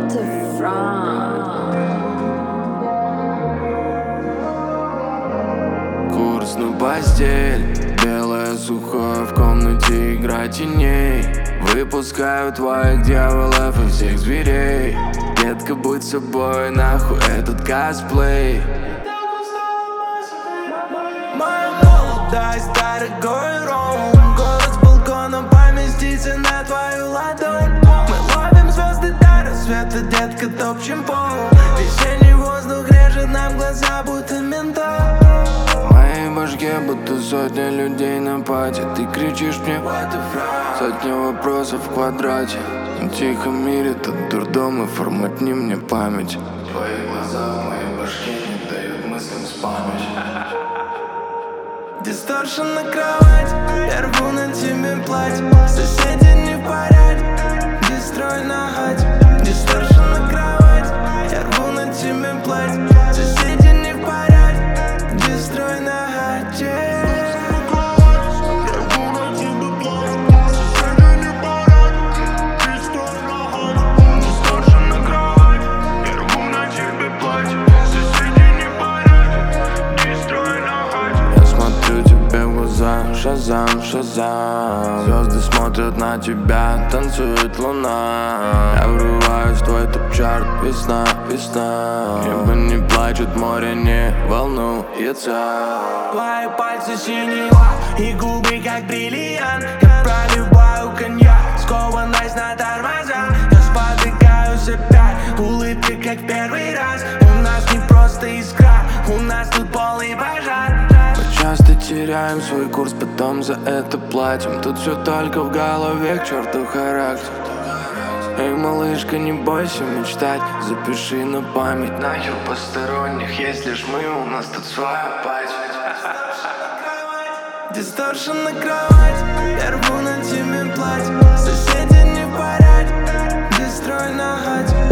Курс на постель, белая сухое в комнате игра теней. Выпускаю твоих дьяволов и всех зверей. Детка, будь собой, нахуй этот косплей. Моя молодость, дорогой ром. Город с балкона поместится на твою ладонь. Мы ловим звезды до рассвета, детка, топчем пол. Весенний воздух режет нам глаза, будто ментол. В моей башке будто сотня людей на пати. Ты кричишь мне what the fuck? Сотня вопросов в квадрате. В тихом мире тут дурдом, и форматни мне память. Твои глаза в моей башке не дают мыслям спамить. Дисторшн на кровать, я рву на тебе платье. Соседи не в порядке, дестрой на хате. Дисторшн на кровать, я рву на тебе платье. Соседи не в порядке, дестрой на хате. Шазам, шазам. Звезды смотрят на тебя, танцует луна. Я врываюсь в твой топ-чарт, весна, весна. Небо не плачет, море не волнуется. Твои пальцы синего и губы как бриллиант. Я проливаю коньяк, скованность на тормозах. Я спотыкаюсь опять, улыбка как первый раз. У нас не просто искра, у нас тут полный пожар. Часто теряем свой курс, потом за это платим. Тут все только в голове, к черту характер. Эй, малышка, не бойся мечтать. Запиши на память, нахер посторонних. Есть лишь мы, у нас тут своя пать. Дисторшн на кровать, я рву на тебе платье. Соседи не в порядке, дестрой на хате.